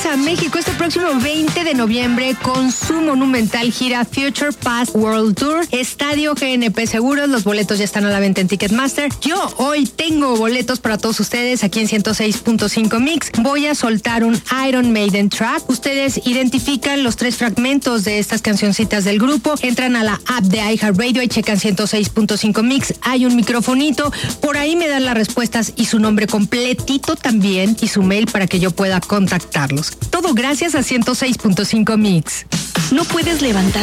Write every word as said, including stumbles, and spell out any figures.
regresa a México este próximo veinte de noviembre con su monumental gira Future Past World Tour. Estadio G N P Seguros, los boletos ya están a la venta en Ticketmaster. Yo hoy tengo boletos para todos ustedes aquí en ciento seis punto cinco Mix. Voy a soltar un Iron Maiden track. Ustedes identifican los tres fragmentos de estas cancioncitas del grupo, entran a la app de iHeartRadio y checan ciento seis punto cinco Mix. Hay un microfonito, por ahí me dan las respuestas y su nombre completito también y su mail para que yo pueda contactarlos. Todo gracias a ciento seis punto cinco Mix. No puedes levantar